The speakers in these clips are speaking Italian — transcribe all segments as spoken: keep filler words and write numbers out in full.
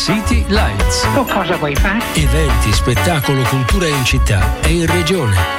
City Lights. Tu cosa vuoi fare? Eventi, spettacolo, cultura in città e in regione.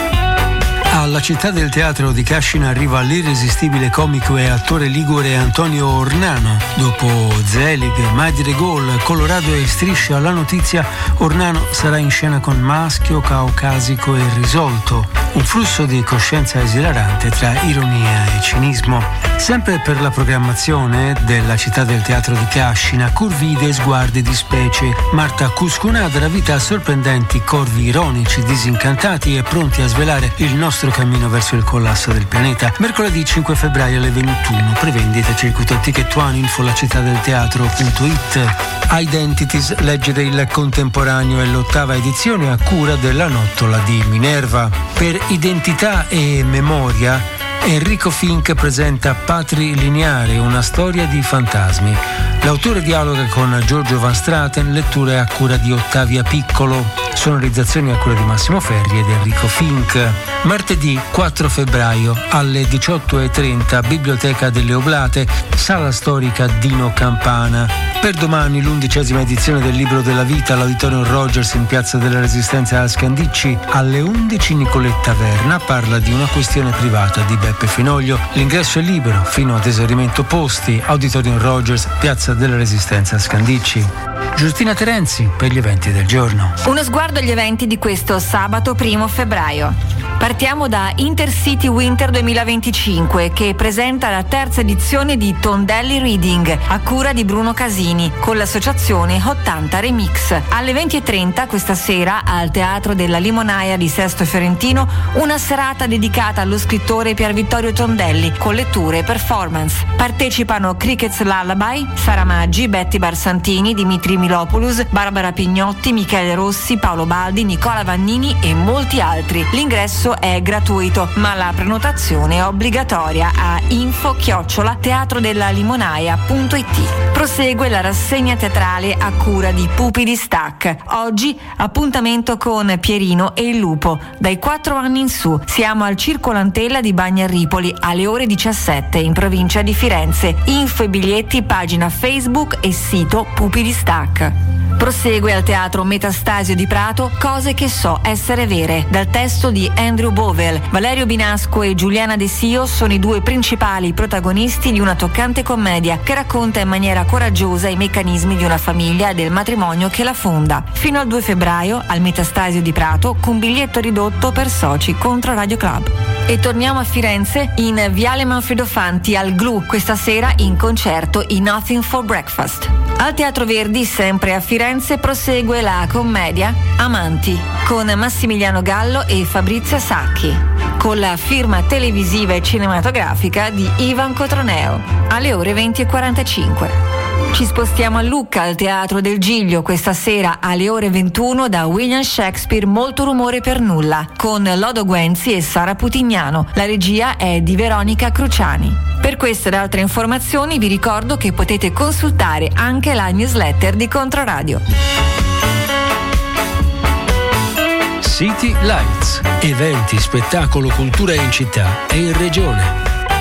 Alla Città del Teatro di Cascina arriva l'irresistibile comico e attore ligure Antonio Ornano. Dopo Zelig, Madre Gol, Colorado e Strisce alla notizia, Ornano sarà in scena con Maschio, Caucasico e Risolto. Un flusso di coscienza esilarante tra ironia e cinismo. Sempre per la programmazione della Città del Teatro di Cascina, curvide sguardi di specie. Marta Cuscunà darà vita a sorprendenti corvi ironici, disincantati e pronti a svelare il nostro cammino verso il collasso del pianeta. Mercoledì cinque febbraio alle ventuno. Prevendita circuito Ticket One, info la città del teatro punto it. Identities, leggere il contemporaneo, è l'ottava edizione a cura della Nottola di Minerva. Per identità e memoria, Enrico Fink presenta Patrilineare, una storia di fantasmi. L'autore dialoga con Giorgio Van Straten, letture a cura di Ottavia Piccolo, sonorizzazioni a cura di Massimo Ferri ed Enrico Fink. Martedì quattro febbraio alle diciotto e trenta, Biblioteca delle Oblate, sala storica Dino Campana. Per domani l'undicesima edizione del Libro della Vita all'Auditorium Rogers in Piazza della Resistenza a Scandicci. Alle undici Nicoletta Verna parla di una questione privata di Beppe Finoglio. L'ingresso è libero fino ad esaurimento posti. Auditorium Rogers, Piazza della Resistenza a Scandicci. Giustina Terenzi per gli eventi del giorno. Uno sguardo agli eventi di questo sabato primo febbraio. Partiamo da Intercity Winter duemilaventicinque, che presenta la terza edizione di Tondelli Reading a cura di Bruno Casini con l'associazione ottanta Remix. Alle venti e trenta questa sera al Teatro della Limonaia di Sesto Fiorentino una serata dedicata allo scrittore Pier Vittorio Tondelli con letture e performance. Partecipano Crickets Lullaby, Sara Maggi, Betty Barsantini, Dimitri Milopoulos, Barbara Pignotti, Michele Rossi, Paolo Baldi, Nicola Vannini e molti altri. L'ingresso è gratuito, ma la prenotazione è obbligatoria a info chiocciola teatro della limonaia punto it. Prosegue la rassegna teatrale a cura di Pupi di Stac. Oggi appuntamento con Pierino e il Lupo. Dai quattro anni in su siamo al Circolo Antella di Bagnarripoli alle ore diciassette in provincia di Firenze. Info e biglietti pagina Facebook e sito Pupi di Stac. Prosegue al Teatro Metastasio di Prato Cose che so essere vere, dal testo di Andrew Bovel. Valerio Binasco e Giuliana De Sio sono i due principali protagonisti di una toccante commedia che racconta in maniera coraggiosa i meccanismi di una famiglia e del matrimonio che la fonda. Fino al due febbraio al Metastasio di Prato con biglietto ridotto per soci contro Radio Club. E torniamo a Firenze in Viale Manfredo Fanti al Glu, questa sera in concerto i Nothing for Breakfast. Al Teatro Verdi, sempre a Firenze, prosegue la commedia Amanti con Massimiliano Gallo e Fabrizia Sacchi, con la firma televisiva e cinematografica di Ivan Cotroneo, alle ore venti e quarantacinque. Ci spostiamo a Lucca, al Teatro del Giglio, questa sera alle ore ventuno da William Shakespeare Molto rumore per nulla, con Lodo Guenzi e Sara Putignano. La regia è di Veronica Cruciani. Per queste ed altre informazioni vi ricordo che potete consultare anche la newsletter di Controradio. City Lights. Eventi, spettacolo, cultura in città e in regione.